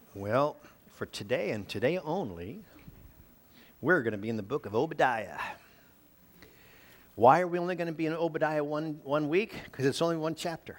Well, for today and today only, we're going to be in the book of Obadiah. Why are we only going to be in Obadiah one week? Because it's only one chapter.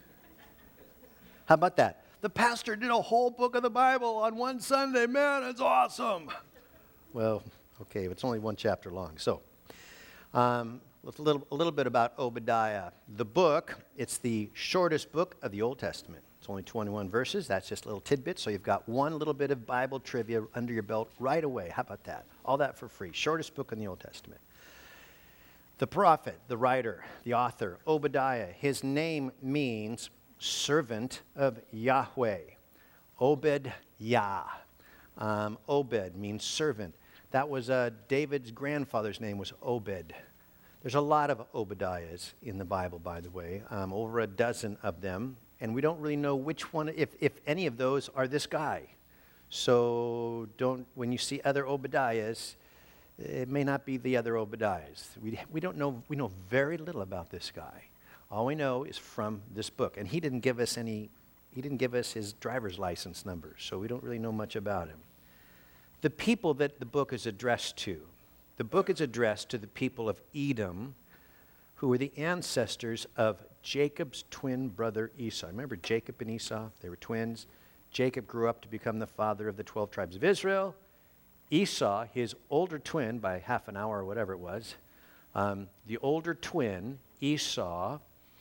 How about that? The pastor did a whole book of the Bible on one Sunday. Man, it's awesome. Well, okay, it's only one chapter long. So, a little bit about Obadiah. The book, it's the shortest book of the Old Testament. It's only 21 verses. That's just a little tidbit. So you've got one little bit of Bible trivia under your belt right away. How about that? All that for free. Shortest book in the Old Testament. The prophet, the writer, the author, Obadiah, his name means servant of Yahweh. Obed-Yah. Obed means servant. That was David's grandfather's name was Obed. There's a lot of Obadiahs in the Bible, by the way, over a dozen of them. And we don't really know which one, if any of those are this guy. So when you see other Obadiahs, it may not be the other Obadiahs. We don't know, we know very little about this guy. All we know is from this book. And he didn't give us his driver's license numbers, so we don't really know much about him. The people that the book is addressed to. The book is addressed to the people of Edom, who were the ancestors of Jacob's twin brother Esau. Remember Jacob and Esau? They were twins. Jacob grew up to become the father of the 12 tribes of Israel. Esau, his older twin, by half an hour or whatever it was, the older twin, Esau,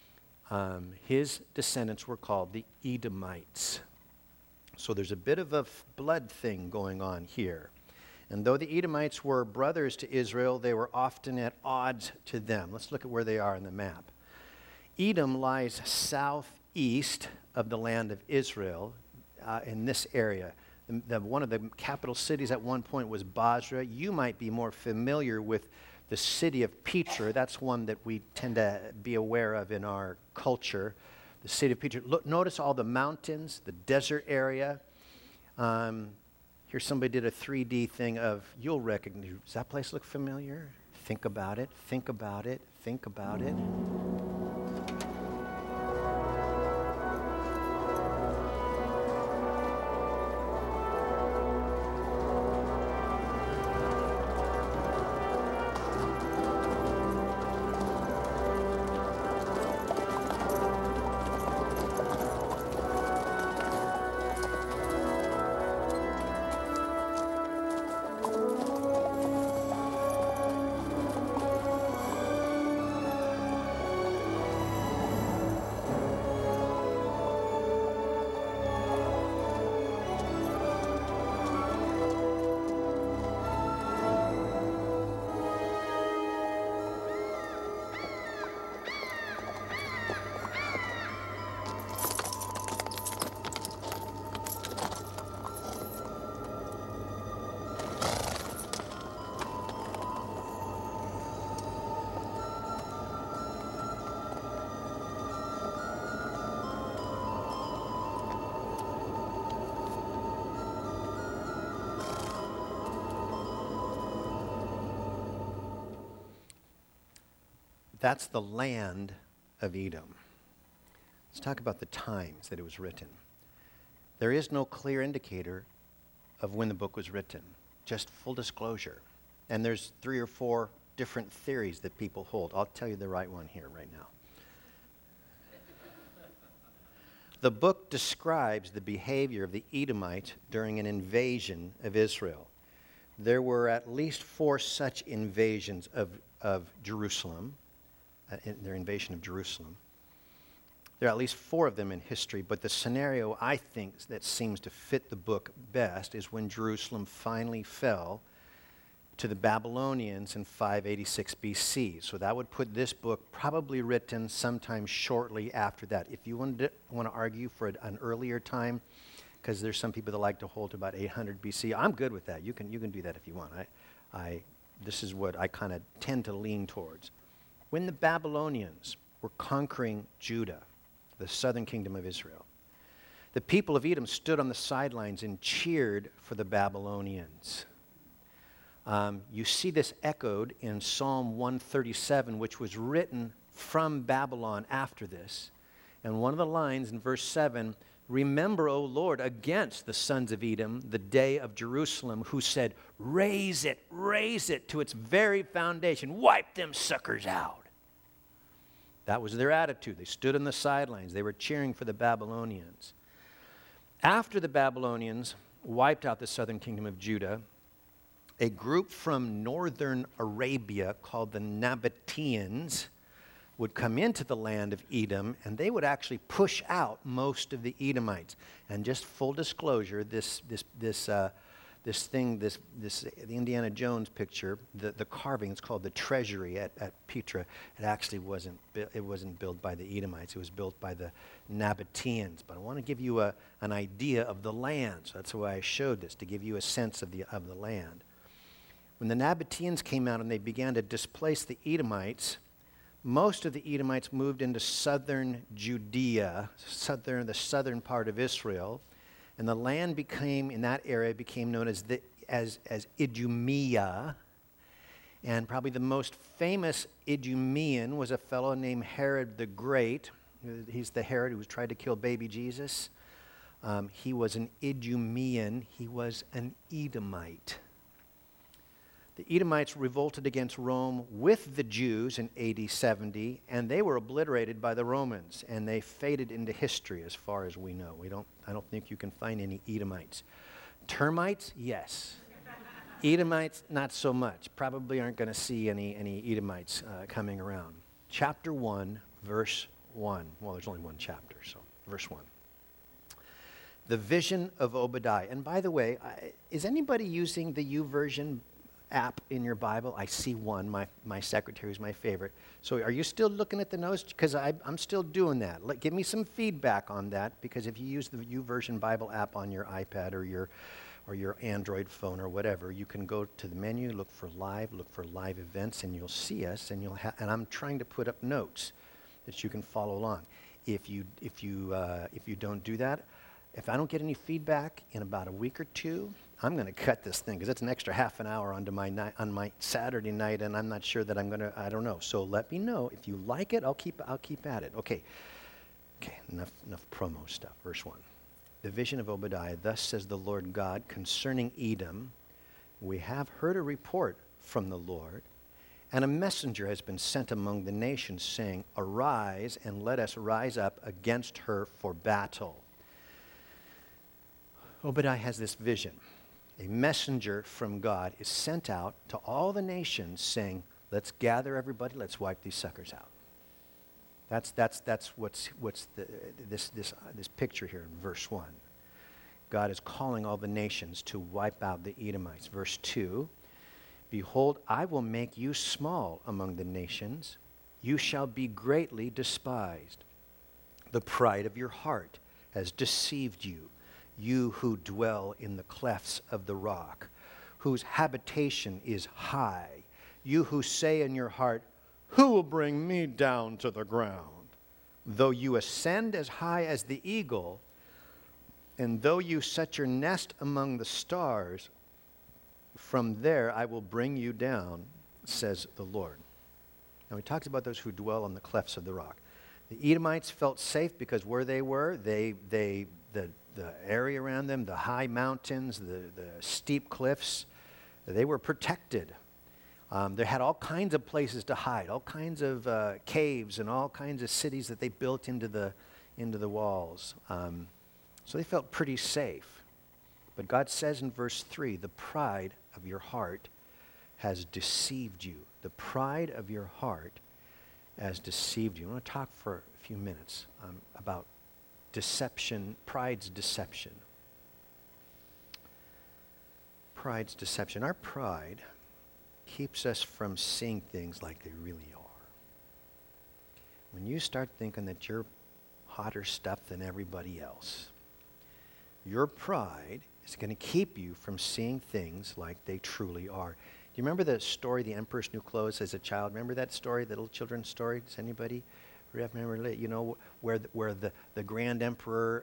his descendants were called the Edomites. So there's a bit of a blood thing going on here. And though the Edomites were brothers to Israel, they were often at odds to them. Let's look at where they are on the map. Edom lies southeast of the land of Israel in this area. One of the capital cities at one point was Basra. You might be more familiar with the city of Petra. That's one that we tend to be aware of in our culture. The city of Petra. Look, notice all the mountains, the desert area. Here somebody did a 3D thing of, you'll recognize, does that place look familiar? Think about it, think about it, think about it. That's the land of Edom. Let's talk about the times that it was written. There is no clear indicator of when the book was written, just full disclosure. And there's 3 or 4 different theories that people hold. I'll tell you the right one here right now. The book describes the behavior of the Edomites during an invasion of Israel. There were at least 4 such invasions of Jerusalem. Their invasion of Jerusalem. There are at least 4 of them in history, but the scenario I think that seems to fit the book best is when Jerusalem finally fell to the Babylonians in 586 BC. So that would put this book probably written sometime shortly after that. If you want to argue for an earlier time, because there's some people that like to hold to about 800 BC, I'm good with that. You can do that if you want. This is what I kind of tend to lean towards. When the Babylonians were conquering Judah, the southern kingdom of Israel, the people of Edom stood on the sidelines and cheered for the Babylonians. You see this echoed in Psalm 137, which was written from Babylon after this. And one of the lines in verse 7 Remember, O Lord, against the sons of Edom, the day of Jerusalem, who said, raise it to its very foundation. Wipe them suckers out. That was their attitude. They stood on the sidelines. They were cheering for the Babylonians. After the Babylonians wiped out the southern kingdom of Judah, a group from northern Arabia called the Nabateans would come into the land of Edom, and they would actually push out most of the Edomites. And just full disclosure, the Indiana Jones picture, the carving, it's called the Treasury at Petra. It actually wasn't built by the Edomites. It was built by the Nabateans. But I want to give you an idea of the land. So that's why I showed this, to give you a sense of the land. When the Nabateans came out and they began to displace the Edomites, most of the Edomites moved into southern Judea, the southern part of Israel, and the land in that area became known as Idumea. And probably the most famous Idumean was a fellow named Herod the Great. He's the Herod who tried to kill baby Jesus. He was an Idumean. He was an Edomite. The Edomites revolted against Rome with the Jews in AD 70, and they were obliterated by the Romans, and they faded into history as far as we know. I don't think you can find any Edomites. Termites, yes. Edomites, not so much. Probably aren't going to see any Edomites coming around. Chapter 1, verse 1. Well, there's only one chapter, so verse 1. The vision of Obadiah. And by the way, is anybody using the YouVersion app in your Bible? I see one. My secretary is my favorite. So are you still looking at the notes? Because I'm still doing that. Give me some feedback on that, because if you use the YouVersion Bible app on your iPad or your Android phone or whatever, you can go to the menu, look for live events, and you'll see us. And I'm trying to put up notes that you can follow along. If you don't do that, if I don't get any feedback in about a week or two, I'm going to cut this thing, because it's an extra half an hour on my Saturday night, and I'm not sure that I don't know. So let me know. If you like it, I'll keep at it. Okay, enough promo stuff. Verse 1. The vision of Obadiah, thus says the Lord God concerning Edom, we have heard a report from the Lord, and a messenger has been sent among the nations, saying, arise and let us rise up against her for battle. Obadiah has this vision. A messenger from God is sent out to all the nations saying, let's gather everybody, let's wipe these suckers out. That's what's this picture here in verse 1. God is calling all the nations to wipe out the Edomites. Verse 2, behold, I will make you small among the nations. You shall be greatly despised. The pride of your heart has deceived you. You who dwell in the clefts of the rock, whose habitation is high. You who say in your heart, who will bring me down to the ground? Though you ascend as high as the eagle, and though you set your nest among the stars, from there I will bring you down, says the Lord. Now he talks about those who dwell on the clefts of the rock. The Edomites felt safe because where they were, the area around them, the high mountains, the steep cliffs, they were protected. They had all kinds of places to hide, all kinds of caves and all kinds of cities that they built into the walls. So they felt pretty safe. But God says in verse 3, the pride of your heart has deceived you. The pride of your heart has deceived you. I want to talk for a few minutes about deception, pride's deception. Pride's deception. Our pride keeps us from seeing things like they really are. When you start thinking that you're hotter stuff than everybody else, your pride is going to keep you from seeing things like they truly are. Do you remember the story, The Emperor's New Clothes, as a child? Remember that story, the little children's story? Does anybody remember? You know, where the Grand Emperor,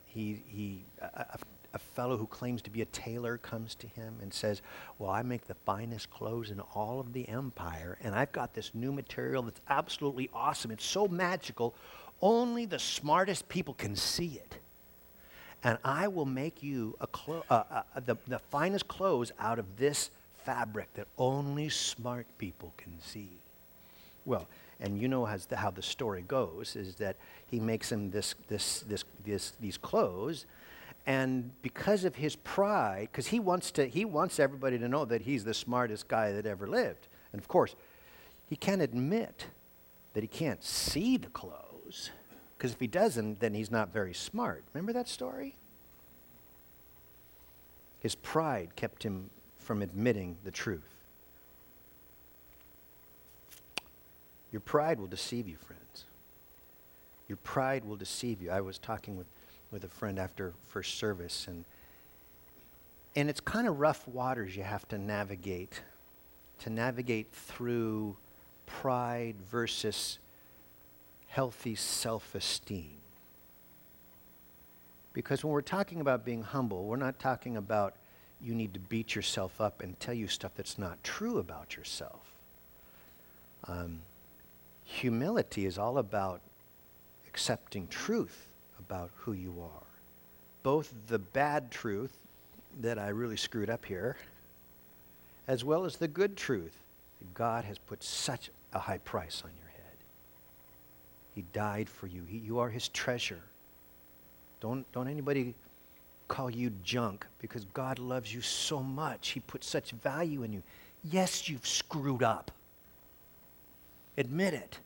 a fellow who claims to be a tailor comes to him and says, well, I make the finest clothes in all of the empire, and I've got this new material that's absolutely awesome. It's so magical, only the smartest people can see it. and I will make you the finest clothes out of this fabric that only smart people can see. Well, and you know how the story goes, is that he makes him these clothes, and because of his pride, because he wants everybody to know that he's the smartest guy that ever lived. And of course, he can't admit that he can't see the clothes, because if he doesn't, then he's not very smart. Remember that story? His pride kept him from admitting the truth. Your pride will deceive you, friends. Your pride will deceive you. I was talking with a friend after first service, and it's kind of rough waters you have to navigate through pride versus healthy self-esteem. Because when we're talking about being humble, we're not talking about you need to beat yourself up and tell you stuff that's not true about yourself. Humility is all about accepting truth about who you are. Both the bad truth that I really screwed up here, as well as the good truth that God has put such a high price on your head. He died for you. You are his treasure. Don't anybody call you junk, because God loves you so much. He put such value in you. Yes, you've screwed up. Admit it.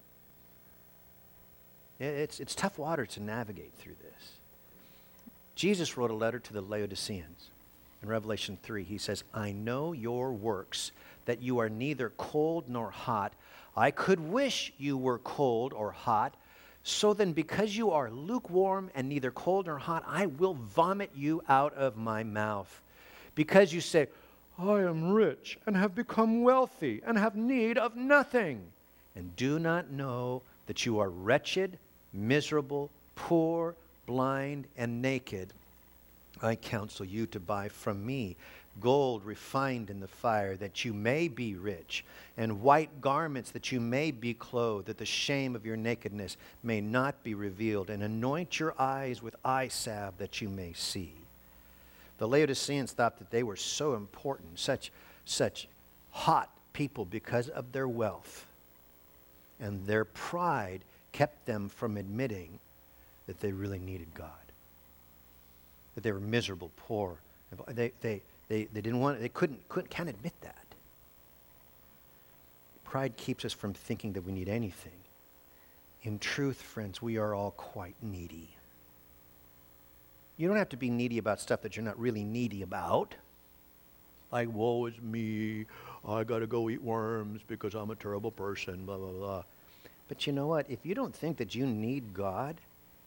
It's tough water to navigate through this. Jesus wrote a letter to the Laodiceans. In Revelation 3, he says, I know your works, that you are neither cold nor hot. I could wish you were cold or hot. So then, because you are lukewarm and neither cold nor hot, I will vomit you out of my mouth. Because you say, I am rich and have become wealthy and have need of nothing, and do not know that you are wretched, miserable, poor, blind, and naked. I counsel you to buy from me gold refined in the fire, that you may be rich, and white garments, that you may be clothed, that the shame of your nakedness may not be revealed, and anoint your eyes with eye salve, that you may see. The Laodiceans thought that they were so important, such hot people, because of their wealth. And their pride kept them from admitting that they really needed God, that they were miserable, poor. They didn't want, can't admit that. Pride keeps us from thinking that we need anything. In truth, friends, we are all quite needy. You don't have to be needy about stuff that you're not really needy about. Like, woe is me, I gotta go eat worms because I'm a terrible person, blah, blah, blah. But you know what? If you don't think that you need God,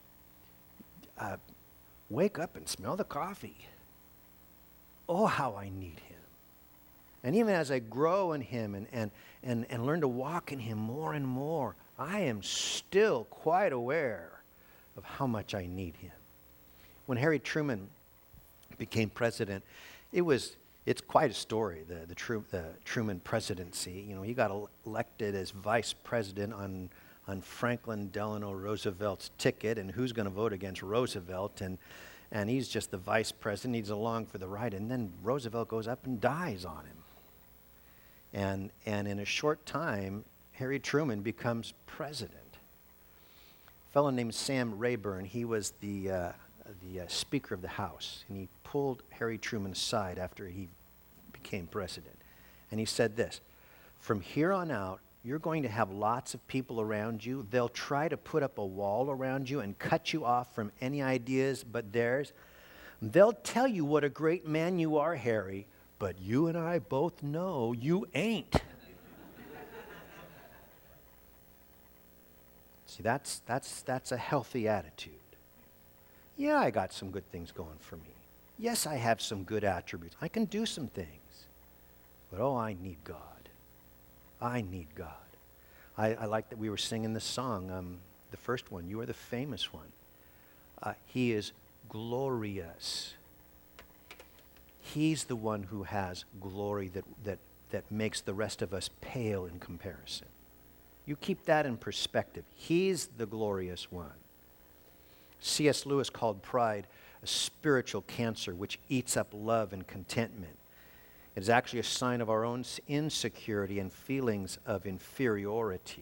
wake up and smell the coffee. Oh, how I need him. And even as I grow in him and learn to walk in him more and more, I am still quite aware of how much I need him. When Harry Truman became president, it's quite a story, the Truman presidency. You know, he got elected as vice president on Franklin Delano Roosevelt's ticket, and who's going to vote against Roosevelt? And he's just the vice president. He's along for the ride. And then Roosevelt goes up and dies on him. And in a short time, Harry Truman becomes president. A fellow named Sam Rayburn, he was the Speaker of the House. And he pulled Harry Truman aside after he became president. And he said this, from here on out, you're going to have lots of people around you. They'll try to put up a wall around you and cut you off from any ideas but theirs. They'll tell you what a great man you are, Harry, but you and I both know you ain't. See, that's a healthy attitude. Yeah, I got some good things going for me. Yes, I have some good attributes. I can do some things. But oh, I need God. I need God. I like that we were singing this song, the first one. You are the famous one. He is glorious. He's the one who has glory that makes the rest of us pale in comparison. You keep that in perspective. He's the glorious one. C.S. Lewis called pride a spiritual cancer which eats up love and contentment. It is actually a sign of our own insecurity and feelings of inferiority.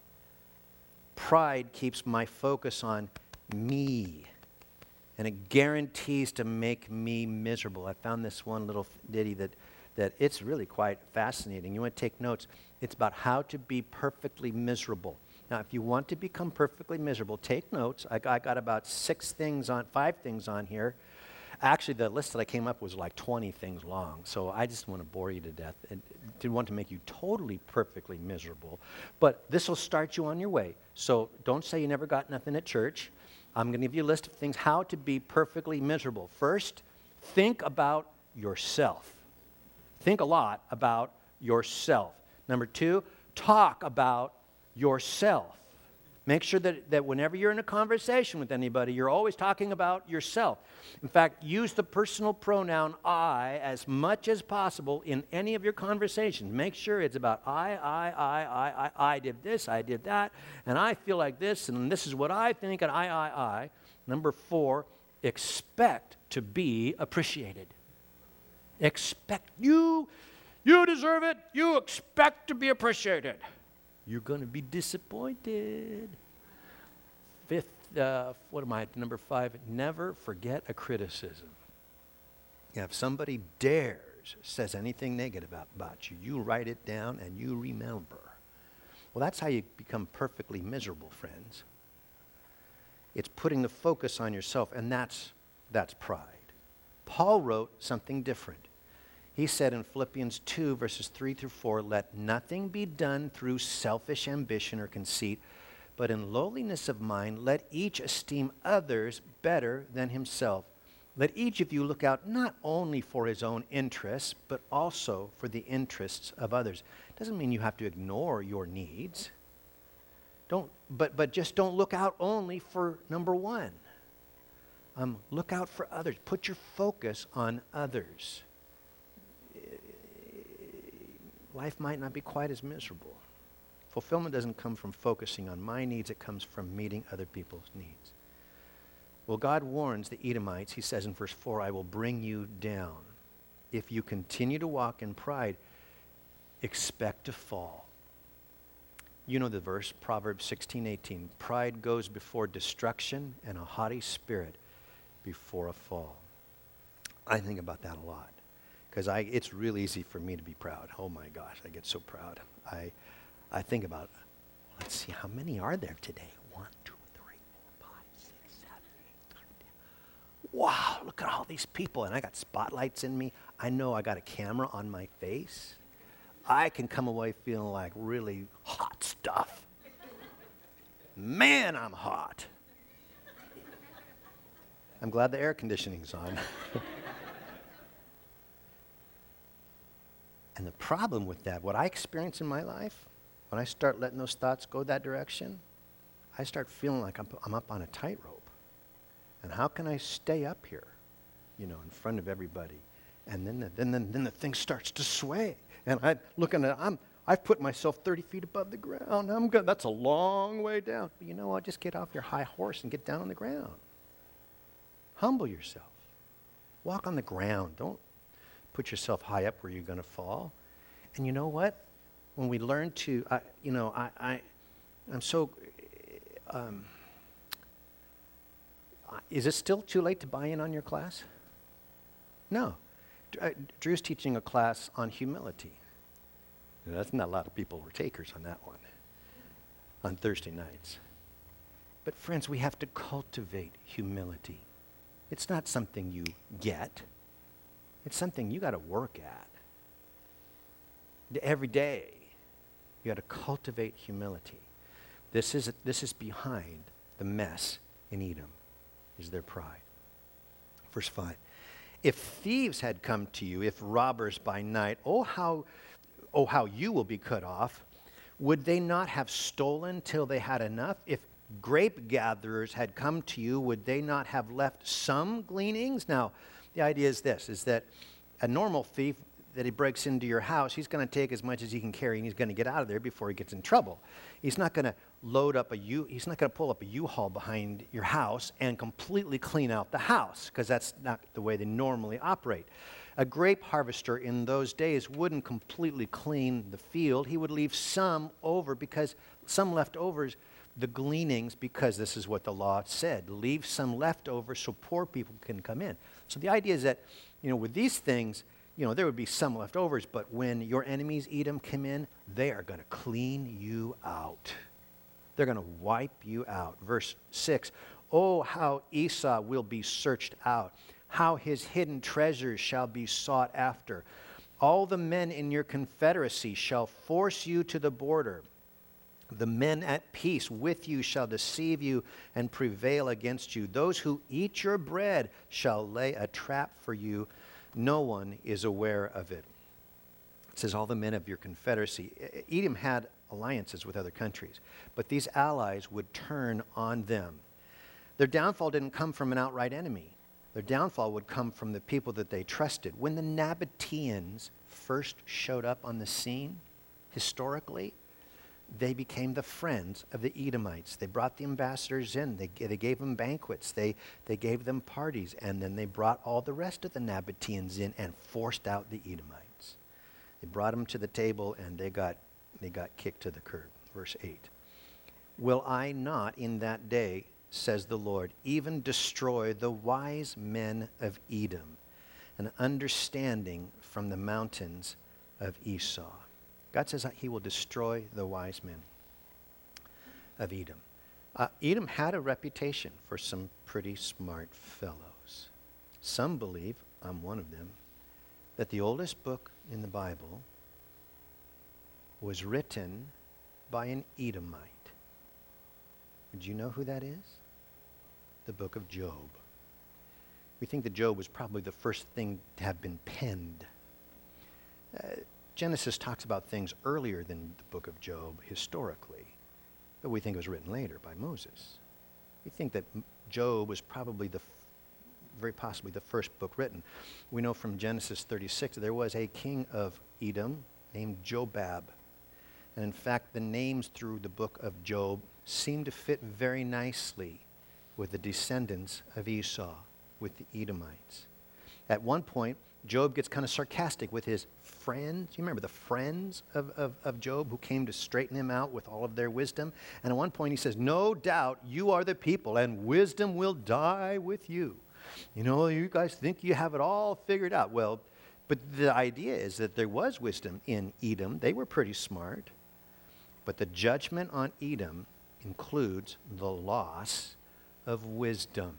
Pride keeps my focus on me, and it guarantees to make me miserable. I found this one little ditty that it's really quite fascinating. You want to take notes. It's about how to be perfectly miserable. Now, if you want to become perfectly miserable, take notes. I got about 5 things on here. Actually, the list that I came up was like 20 things long, so I just want to bore you to death. And didn't want to make you totally perfectly miserable, but this will start you on your way. So don't say you never got nothing at church. I'm going to give you a list of things how to be perfectly miserable. First, think about yourself. Think a lot about yourself. Number 2, talk about yourself. Make sure that whenever you're in a conversation with anybody, you're always talking about yourself. In fact, use the personal pronoun I as much as possible in any of your conversations. Make sure it's about I did this, I did that, and I feel like this, and this is what I think, and I. Number 4, expect to be appreciated. Expect. You deserve it. You expect to be appreciated. You're going to be disappointed. 5th, number 5, never forget a criticism. If somebody says anything negative about you, you write it down and you remember. Well, that's how you become perfectly miserable, friends. It's putting the focus on yourself, and that's pride. Paul wrote something different. He said in Philippians 2, verses 3 through 4, let nothing be done through selfish ambition or conceit, but in lowliness of mind, let each esteem others better than himself. Let each of you look out not only for his own interests, but also for the interests of others. It doesn't mean you have to ignore your needs. But just don't look out only for number 1. Look out for others. Put your focus on others. Life might not be quite as miserable. Fulfillment doesn't come from focusing on my needs. It comes from meeting other people's needs. Well, God warns the Edomites. He says in verse 4, I will bring you down. If you continue to walk in pride, expect to fall. You know the verse, Proverbs 16:18. Pride goes before destruction, and a haughty spirit before a fall. I think about that a lot. Because it's really easy for me to be proud. Oh my gosh, I get so proud. I think about, let's see, how many are there today? 1, 2, 3, 4, 5, 6, 7, 8, 9, 10. Wow, look at all these people. And I got spotlights in me. I know I got a camera on my face. I can come away feeling like really hot stuff. Man, I'm hot. I'm glad the air conditioning's on. And the problem with that, what I experience in my life, when I start letting those thoughts go that direction, I start feeling like I'm up on a tightrope. And how can I stay up here, in front of everybody? And then the thing starts to sway. And I've put myself 30 feet above the ground. I'm good. That's a long way down. But you know what? Just get off your high horse and get down on the ground. Humble yourself. Walk on the ground. Don't put yourself high up where you're going to fall. And you know what? When we learn to, I'm so, is it still too late to buy in on your class? No. Drew's teaching a class on humility. That's not a lot of people were takers on that one, on Thursday nights. But friends, we have to cultivate humility. It's not something you get. It's something you got to work at. Every day, you got to cultivate humility. This is behind the mess in Edom, is their pride. Verse 5. If thieves had come to you, if robbers by night, oh how you will be cut off. Would they not have stolen till they had enough? If grape gatherers had come to you, would they not have left some gleanings? Now, the idea is this, is that a normal thief, that he breaks into your house, he's going to take as much as he can carry, and he's going to get out of there before he gets in trouble. He's not going to he's not going to pull up a U-Haul behind your house and completely clean out the house, because that's not the way they normally operate. A grape harvester in those days wouldn't completely clean the field. He would leave some over, because some leftovers, the gleanings, because this is what the law said, leave some leftovers so poor people can come in. So the idea is that, with these things, there would be some leftovers, but when your enemies, Edom, come in, they are going to clean you out. They're going to wipe you out. Verse 6, oh, how Esau will be searched out, how his hidden treasures shall be sought after. All the men in your confederacy shall force you to the border. The men at peace with you shall deceive you and prevail against you. Those who eat your bread shall lay a trap for you. No one is aware of it. It says all the men of your confederacy. Edom had alliances with other countries, but these allies would turn on them. Their downfall didn't come from an outright enemy. Their downfall would come from the people that they trusted. When the Nabateans first showed up on the scene, historically, they became the friends of the Edomites. They brought the ambassadors in. They gave them banquets. They gave them parties. And then they brought all the rest of the Nabateans in and forced out the Edomites. They brought them to the table, and they got kicked to the curb. Verse 8. Will I not in that day, says the Lord, even destroy the wise men of Edom, and understanding from the mountains of Esau? God says he will destroy the wise men of Edom. Edom had a reputation for some pretty smart fellows. Some believe, I'm one of them, that the oldest book in the Bible was written by an Edomite. Would you know who that is? The book of Job. We think that Job was probably the first thing to have been penned. Genesis talks about things earlier than the book of Job historically, but we think it was written later by Moses. We think that Job was probably very possibly the first book written. We know from Genesis 36 there was a king of Edom named Jobab. And in fact, the names through the book of Job seem to fit very nicely with the descendants of Esau, with the Edomites. At one point, Job gets kind of sarcastic with his friends. You remember the friends of Job who came to straighten him out with all of their wisdom? And at one point he says, no doubt you are the people, and wisdom will die with you. You guys think you have it all figured out. Well, but the idea is that there was wisdom in Edom. They were pretty smart. But the judgment on Edom includes the loss of wisdom.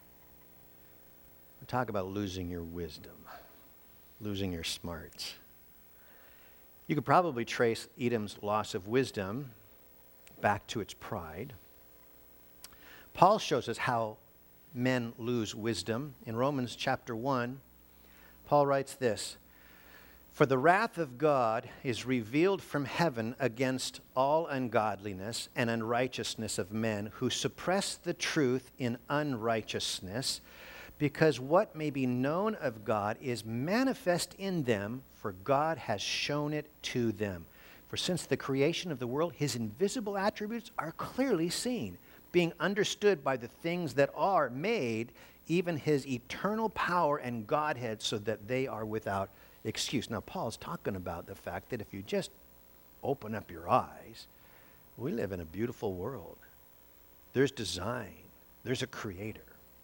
We'll talk about losing your wisdom, losing your smarts. You could probably trace Edom's loss of wisdom back to its pride. Paul shows us how men lose wisdom. In Romans chapter 1, Paul writes this, for the wrath of God is revealed from heaven against all ungodliness and unrighteousness of men who suppress the truth in unrighteousness, because what may be known of God is manifest in them, for God has shown it to them. For since the creation of the world, his invisible attributes are clearly seen, being understood by the things that are made, even his eternal power and Godhead, so that they are without excuse. Now, Paul's talking about the fact that if you just open up your eyes, we live in a beautiful world. There's design. There's a creator.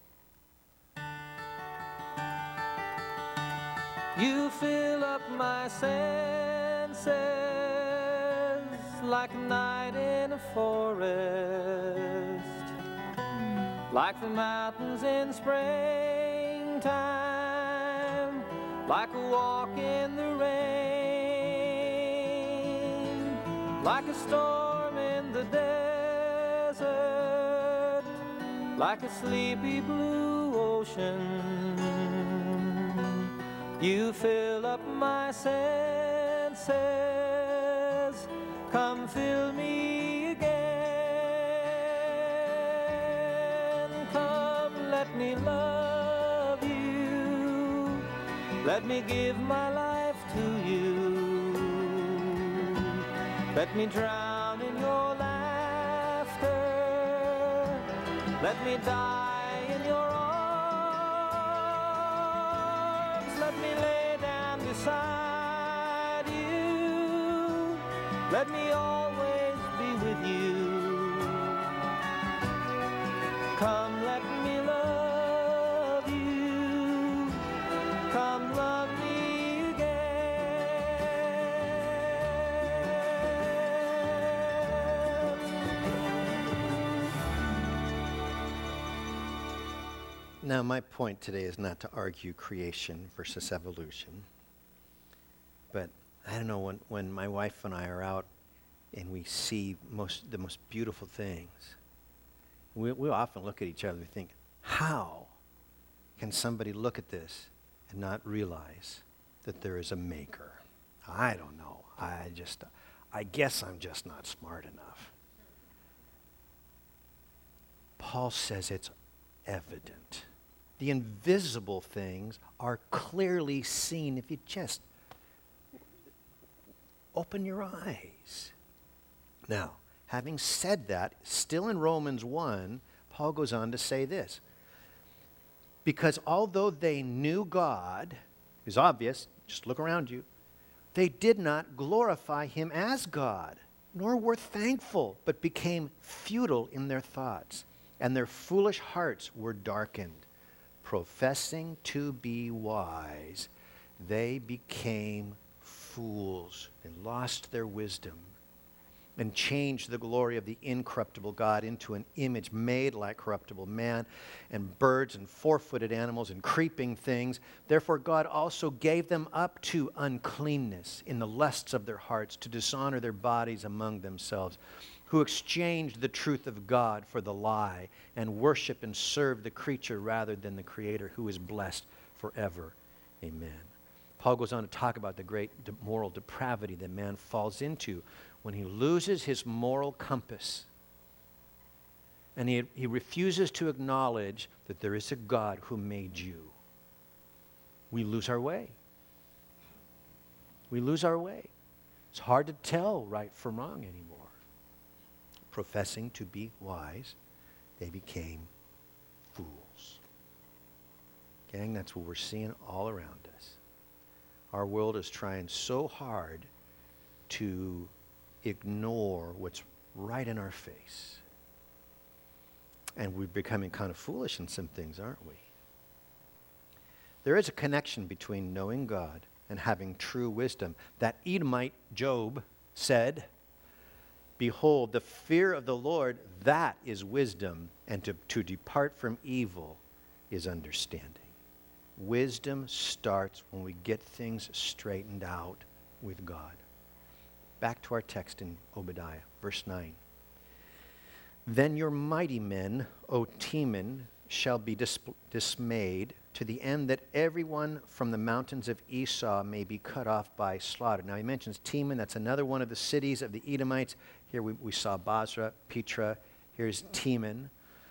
You fill up my senses like a night in a forest, like the mountains in springtime, like a walk in the rain, like a storm in the desert, like a sleepy blue ocean. You fill up my senses, come fill me again. Come, let me love you, let me give my life to you. Let me drown in your laughter. Let me die in your arms. Let me lay down beside you. Let me always be with you. Come, let me love you. Come, love me again. Now, my point today is not to argue creation versus evolution. But I don't know, when my wife and I are out and we see the most beautiful things, we often look at each other and think, how can somebody look at this and not realize that there is a maker? I don't know. I guess I'm just not smart enough. Paul says it's evident. The invisible things are clearly seen if you just open your eyes. Now, having said that, still in Romans 1, Paul goes on to say this. Because although they knew God, it's obvious, just look around you, they did not glorify him as God, nor were thankful, but became futile in their thoughts, and their foolish hearts were darkened. Professing to be wise, they became fools and lost their wisdom, and changed the glory of the incorruptible God into an image made like corruptible man, and birds and four-footed animals and creeping things. Therefore God also gave them up to uncleanness in the lusts of their hearts, to dishonor their bodies among themselves, who exchanged the truth of God for the lie, and worship and serve the creature rather than the Creator, who is blessed forever. Amen. Paul goes on to talk about the great moral depravity that man falls into when he loses his moral compass, and he refuses to acknowledge that there is a God who made you. We lose our way. We lose our way. It's hard to tell right from wrong anymore. Professing to be wise, they became fools. Gang, that's what we're seeing all around us. Our world is trying so hard to ignore what's right in our face. And we're becoming kind of foolish in some things, aren't we? There is a connection between knowing God and having true wisdom. That Edomite Job said, "Behold, the fear of the Lord, that is wisdom, and to depart from evil is understanding." Wisdom starts when we get things straightened out with God. Back to our text in Obadiah, verse 9. Then your mighty men, O Teman, shall be dismayed, to the end that everyone from the mountains of Esau may be cut off by slaughter. Now he mentions Teman. That's another one of the cities of the Edomites. Here we saw Basra, Petra. Here's Teman.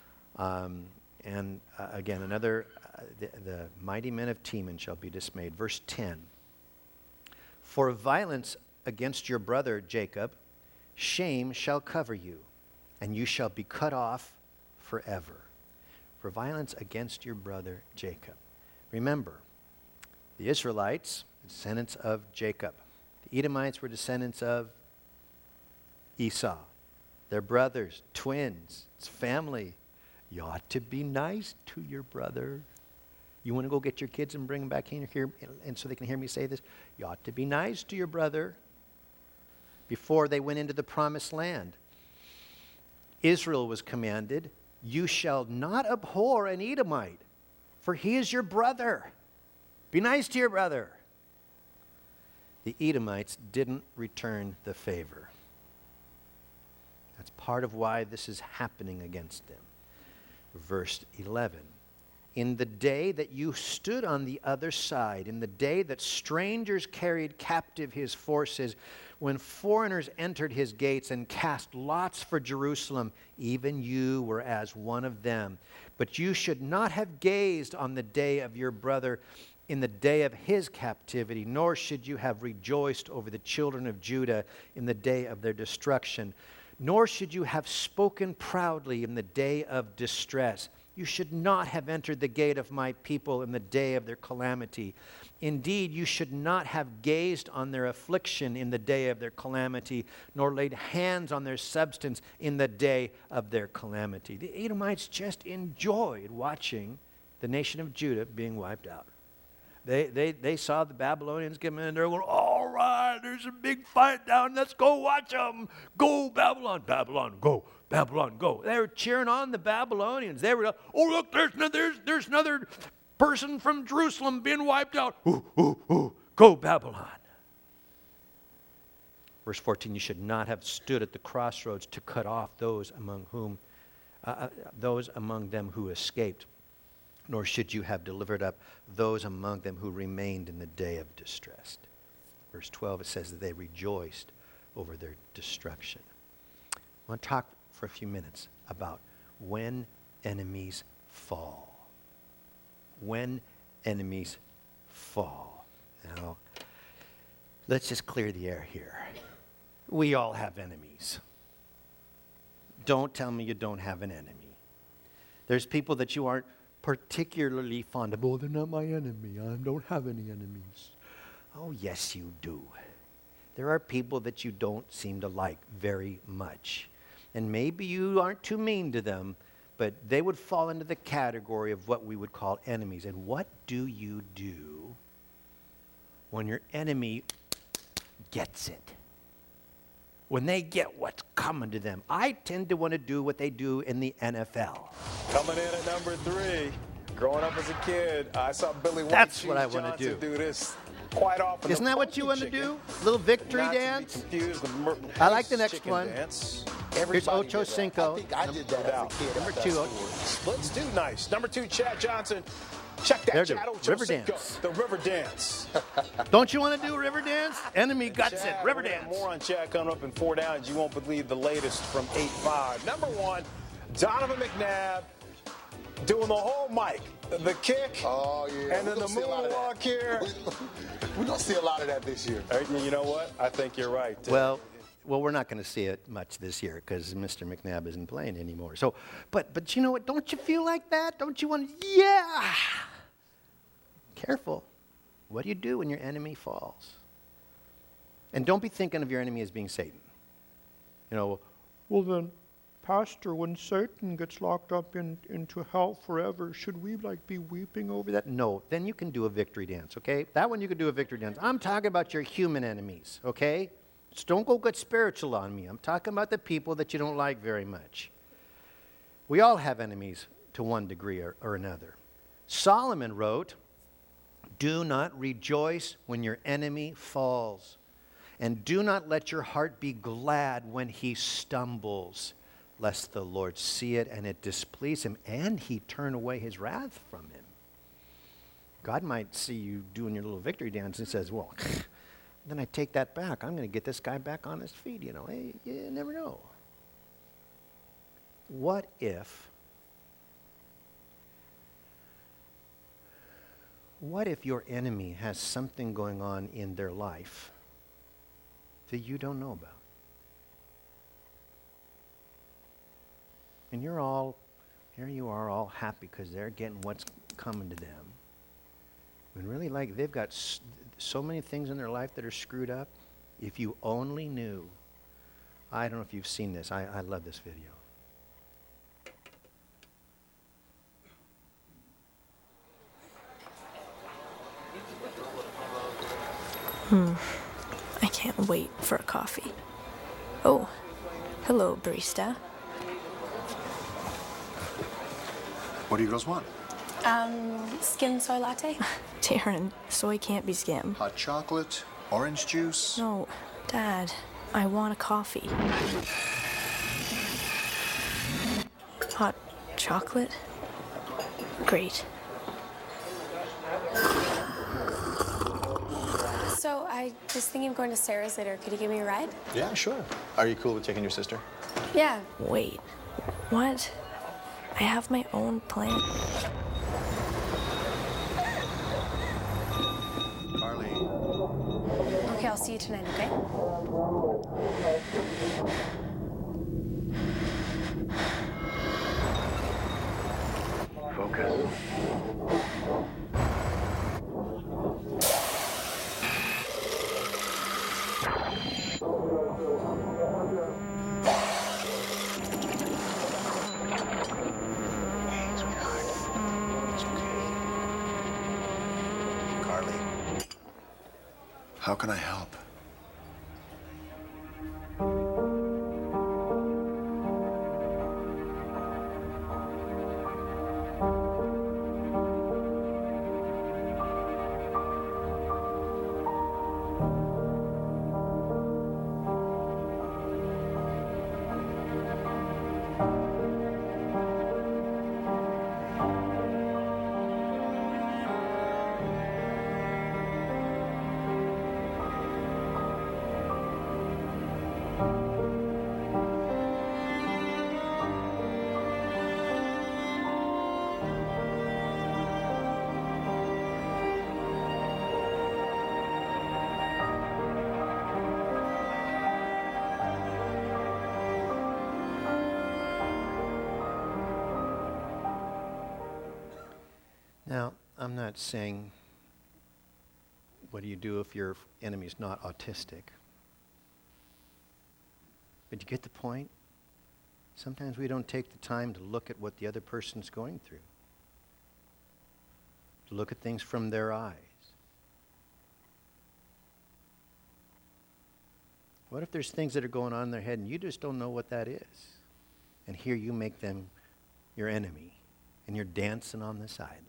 Again, another, the mighty men of Teman shall be dismayed. Verse 10. For violence against your brother Jacob, shame shall cover you, and you shall be cut off forever. For violence against your brother Jacob. Remember, the Israelites, descendants of Jacob. The Edomites were descendants of Esau. They're brothers, twins, it's family. You ought to be nice to your brother. You want to go get your kids and bring them back in here, and so they can hear me say this? You ought to be nice to your brother. Before they went into the promised land, Israel was commanded, you shall not abhor an Edomite, for he is your brother. Be nice to your brother. The Edomites didn't return the favor. That's part of why this is happening against them. Verse 11. In the day that you stood on the other side, in the day that strangers carried captive his forces, when foreigners entered his gates and cast lots for Jerusalem, even you were as one of them. But you should not have gazed on the day of your brother in the day of his captivity, nor should you have rejoiced over the children of Judah in the day of their destruction, nor should you have spoken proudly in the day of distress. You should not have entered the gate of my people in the day of their calamity. Indeed, you should not have gazed on their affliction in the day of their calamity, nor laid hands on their substance in the day of their calamity. The Edomites just enjoyed watching the nation of Judah being wiped out. They saw the Babylonians come in and they're going, all right, there's a big fight down. Let's go watch them. Go, Babylon. Babylon, go. Babylon, go. They were cheering on the Babylonians. They were, oh, look, there's another person from Jerusalem being wiped out. Ooh, ooh, ooh. Go, Babylon. Verse 14, you should not have stood at the crossroads to cut off those among them who escaped, nor should you have delivered up those among them who remained in the day of distress. Verse 12, it says that they rejoiced over their destruction. I want to talk for a few minutes about when enemies fall. When enemies fall. Now, let's just clear the air here. We all have enemies. Don't tell me you don't have an enemy. There's people that you aren't particularly fond of. Oh, they're not my enemy. I don't have any enemies. Oh, yes, you do. There are people that you don't seem to like very much. And maybe you aren't too mean to them, but they would fall into the category of what we would call enemies. And what do you do when your enemy gets it? When they get what's coming to them? I tend to want to do what they do in the NFL. Coming in at number 3, growing up as a kid, I saw Billy That's what I want to do this quite often. Isn't that what you want to do? Little victory dance? I like the next one. Dance. Here's Ocho Cinco. I think I did that as a kid. Number 2. Splits do nice. Number 2, Chad Johnson. Check that, They're Chad. the Ocho river Cinco. dance. The river dance. Don't you want to do river dance? Enemy guts Chad, it. River we're gonna have dance. More on Chad coming up in 4 downs. You won't believe the latest from 8-5. Number 1, Donovan McNabb doing the whole mic. The kick. Oh, yeah. And then the moonwalk here. We're going to see a lot of that this year. You know what? I think you're right. Well, we're not going to see it much this year because Mr. McNabb isn't playing anymore. So, but you know what? Don't you feel like that? Don't you want to? Yeah. Careful. What do you do when your enemy falls? And don't be thinking of your enemy as being Satan. You know, well then, Pastor, when Satan gets locked up into hell forever, should we be weeping over that? No, then you can do a victory dance, okay? That one you can do a victory dance. I'm talking about your human enemies, okay? So don't go get spiritual on me. I'm talking about the people that you don't like very much. We all have enemies to one degree or another. Solomon wrote, do not rejoice when your enemy falls, and do not let your heart be glad when he stumbles, lest the Lord see it and it displease him, and he turn away his wrath from him. God might see you doing your little victory dance and says, well, then I take that back. I'm going to get this guy back on his feet. You know, hey, you never know. What if your enemy has something going on in their life that you don't know about? And here you are all happy because they're getting what's coming to them. When really they've got so many things in their life that are screwed up. If you only knew. I don't know if you've seen this. I love this video. I can't wait for a coffee. Oh, hello, barista. What do you girls want? Skim soy latte? Taryn, soy can't be skim. Hot chocolate, orange juice. No, Dad, I want a coffee. Hot chocolate? Great. So I was thinking of going to Sarah's later. Could you give me a ride? Yeah, sure. Are you cool with taking your sister? Yeah. Wait, what? I have my own plan. I'll see you tonight, okay? Focus. Hey, sweetheart. It's okay. Carly, how can I help? Now, I'm not saying what do you do if your enemy's not autistic. But you get the point? Sometimes we don't take the time to look at what the other person's going through. To look at things from their eyes. What if there's things that are going on in their head and you just don't know what that is? And here you make them your enemy and you're dancing on the sideline.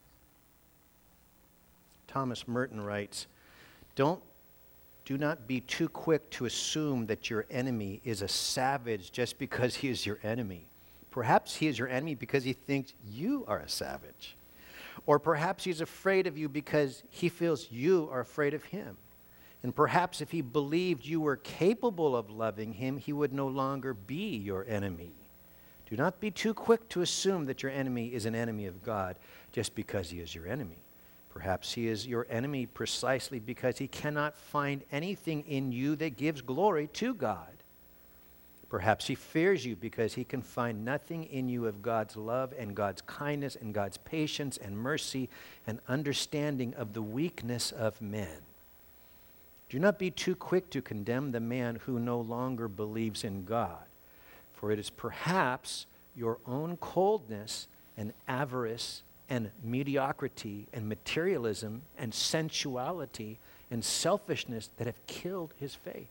Thomas Merton writes, do not be too quick to assume that your enemy is a savage just because he is your enemy. Perhaps he is your enemy because he thinks you are a savage. Or perhaps he's afraid of you because he feels you are afraid of him. And perhaps if he believed you were capable of loving him, he would no longer be your enemy. Do not be too quick to assume that your enemy is an enemy of God just because he is your enemy. Perhaps he is your enemy precisely because he cannot find anything in you that gives glory to God. Perhaps he fears you because he can find nothing in you of God's love and God's kindness and God's patience and mercy and understanding of the weakness of men. Do not be too quick to condemn the man who no longer believes in God, for it is perhaps your own coldness and avarice and mediocrity and materialism and sensuality and selfishness that have killed his faith.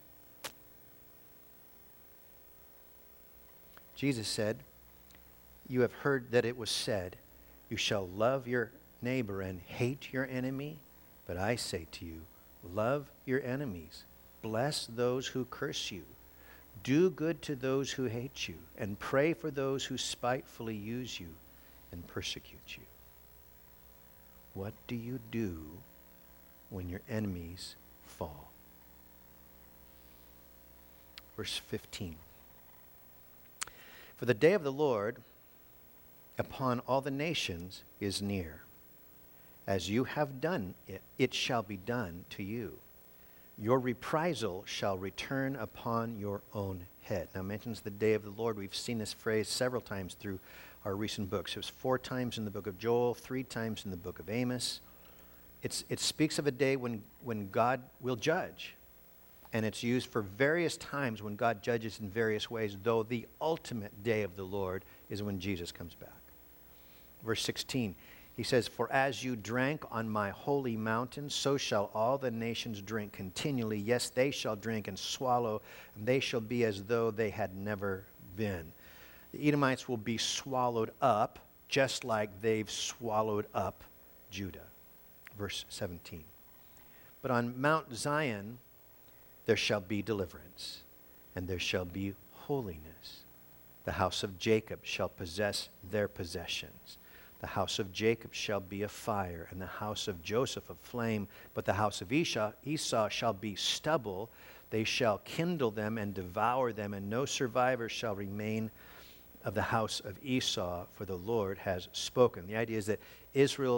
Jesus said, "You have heard that it was said, 'You shall love your neighbor and hate your enemy.' But I say to you, love your enemies, bless those who curse you, do good to those who hate you, and pray for those who spitefully use you and persecute you." What do you do when your enemies fall? Verse 15. For the day of the Lord upon all the nations is near. As you have done it, it shall be done to you. Your reprisal shall return upon your own head. Now, it mentions the day of the Lord. We've seen this phrase several times through our recent books. It was 4 times in the book of Joel, 3 times in the book of Amos. It speaks of a day when God will judge. And it's used for various times when God judges in various ways, though the ultimate day of the Lord is when Jesus comes back. Verse 16, he says, "For as you drank on my holy mountain, so shall all the nations drink continually. Yes, they shall drink and swallow, and they shall be as though they had never been." The Edomites will be swallowed up, just like they've swallowed up Judah. Verse 17. "But on Mount Zion there shall be deliverance, and there shall be holiness. The house of Jacob shall possess their possessions. The house of Jacob shall be a fire, and the house of Joseph a flame. But the house of Esau shall be stubble. They shall kindle them and devour them, and no survivor shall remain of the house of Esau, for the Lord has spoken." The idea is that Israel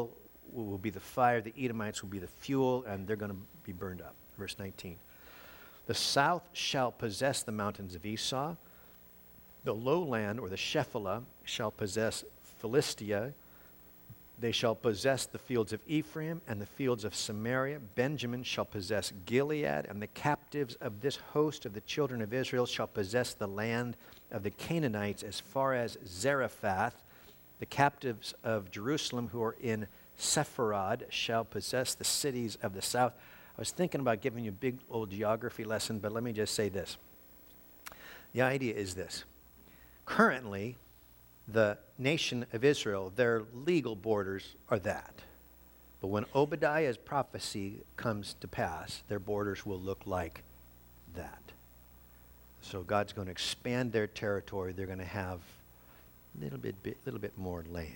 will be the fire, the Edomites will be the fuel, and they're going to be burned up. Verse 19. The south shall possess the mountains of Esau. The lowland, or the Shephelah, shall possess Philistia. They shall possess the fields of Ephraim and the fields of Samaria. Benjamin shall possess Gilead, and the captives of this host of the children of Israel shall possess the land of the Canaanites as far as Zarephath. The captives of Jerusalem who are in Sepharad shall possess the cities of the south. I was thinking about giving you a big old geography lesson, but let me just say this. The idea is this. Currently, the nation of Israel, their legal borders are that. But when Obadiah's prophecy comes to pass, their borders will look like that. So God's going to expand their territory. They're going to have a little bit more land.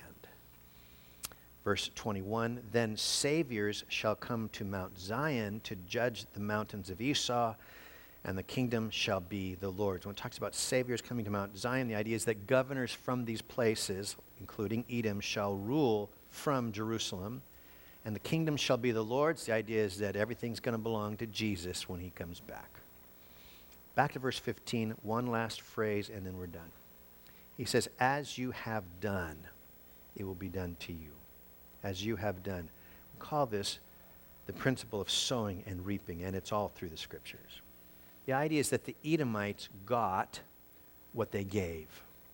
Verse 21, then saviors shall come to Mount Zion to judge the mountains of Esau, and the kingdom shall be the Lord's. When it talks about saviors coming to Mount Zion, the idea is that governors from these places, including Edom, shall rule from Jerusalem, and the kingdom shall be the Lord's. The idea is that everything's going to belong to Jesus when he comes back. Back to verse 15, one last phrase, and then we're done. He says, as you have done, it will be done to you. As you have done. We call this the principle of sowing and reaping, and it's all through the scriptures. The idea is that the Edomites got what they gave.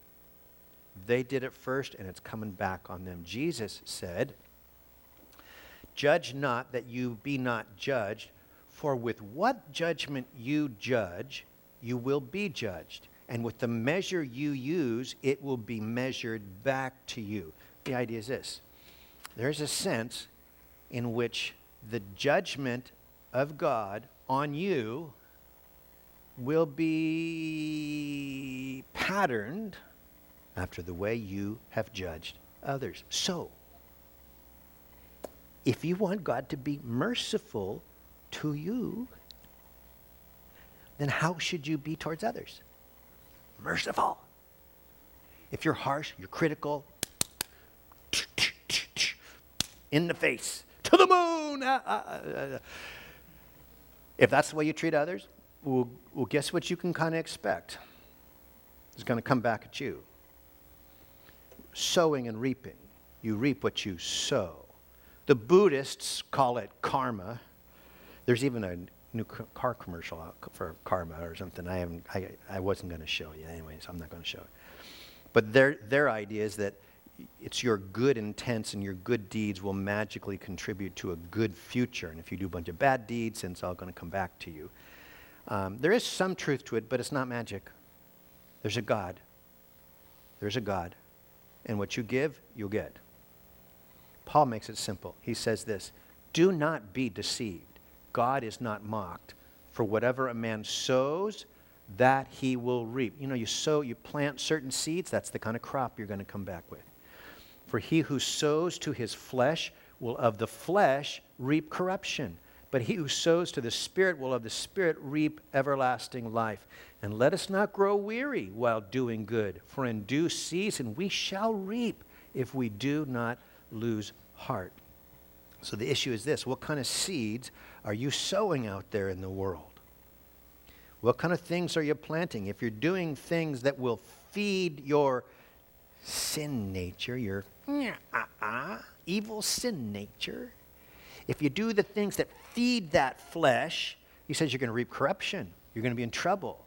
They did it first, and it's coming back on them. Jesus said, judge not that you be not judged, for with what judgment you judge, you will be judged. And with the measure you use, it will be measured back to you. The idea is this. There's a sense in which the judgment of God on you will be patterned after the way you have judged others. So, if you want God to be merciful to you, then how should you be towards others? Merciful. If you're harsh, you're critical, in the face, to the moon. If that's the way you treat others, well, guess what you can kind of expect? It's going to come back at you. Sowing and reaping. You reap what you sow. The Buddhists call it karma. There's even a new car commercial out for karma or something. I wasn't going to show you anyways. I'm not going to show it. But their idea is that it's your good intents and your good deeds will magically contribute to a good future. And if you do a bunch of bad deeds, then it's all going to come back to you. There is some truth to it, but it's not magic. There's a God. There's a God. And what you give, you'll get. Paul makes it simple. He says this, do not be deceived. God is not mocked. For whatever a man sows, that he will reap. You know, you plant certain seeds, that's the kind of crop you're going to come back with. For he who sows to his flesh will of the flesh reap corruption. But he who sows to the Spirit will of the Spirit reap everlasting life. And let us not grow weary while doing good, for in due season we shall reap if we do not lose heart. So the issue is this, what kind of seeds are you sowing out there in the world? What kind of things are you planting? If you're doing things that will feed your sin nature, your evil sin nature, if you do the things that feed that flesh, he says you're going to reap corruption. You're going to be in trouble.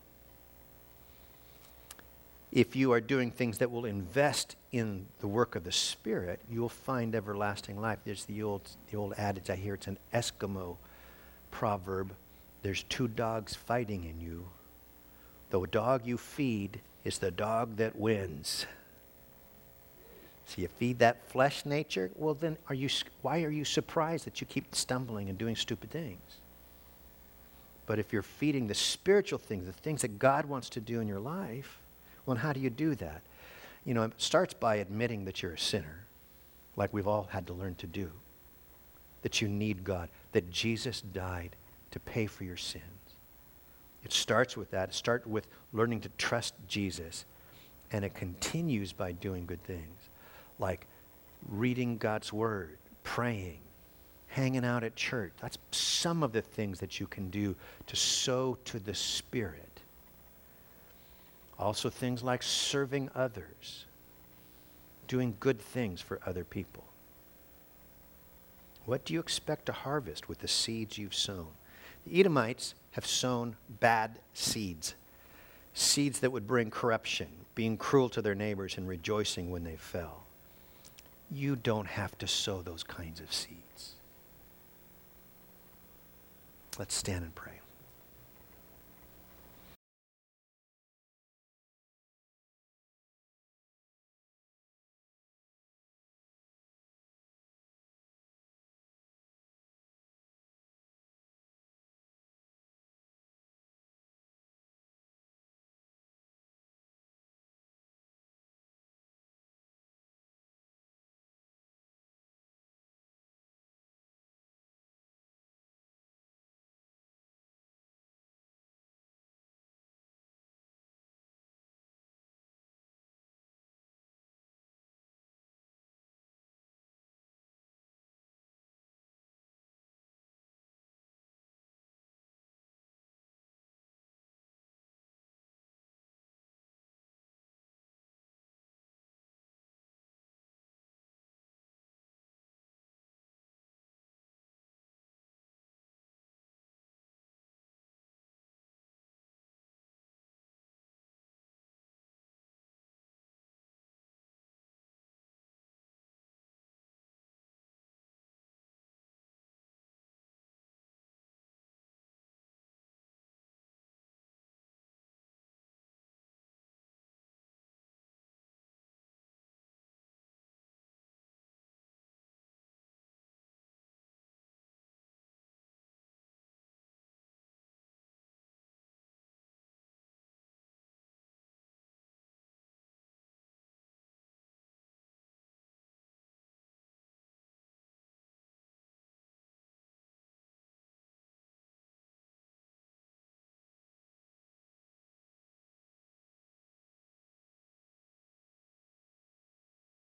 If you are doing things that will invest in the work of the Spirit, you will find everlasting life. There's the old adage I hear. It's an Eskimo proverb. There's two dogs fighting in you. The dog you feed is the dog that wins. So you feed that flesh nature, well then why are you surprised that you keep stumbling and doing stupid things? But if you're feeding the spiritual things, the things that God wants to do in your life, well, how do you do that? You know, it starts by admitting that you're a sinner, like we've all had to learn to do. That you need God, that Jesus died to pay for your sins. It starts with that. It starts with learning to trust Jesus, and it continues by doing good things, like reading God's Word, praying, hanging out at church. That's some of the things that you can do to sow to the Spirit. Also things like serving others, doing good things for other people. What do you expect to harvest with the seeds you've sown? The Edomites have sown bad seeds, seeds that would bring corruption, being cruel to their neighbors and rejoicing when they fell. You don't have to sow those kinds of seeds. Let's stand and pray.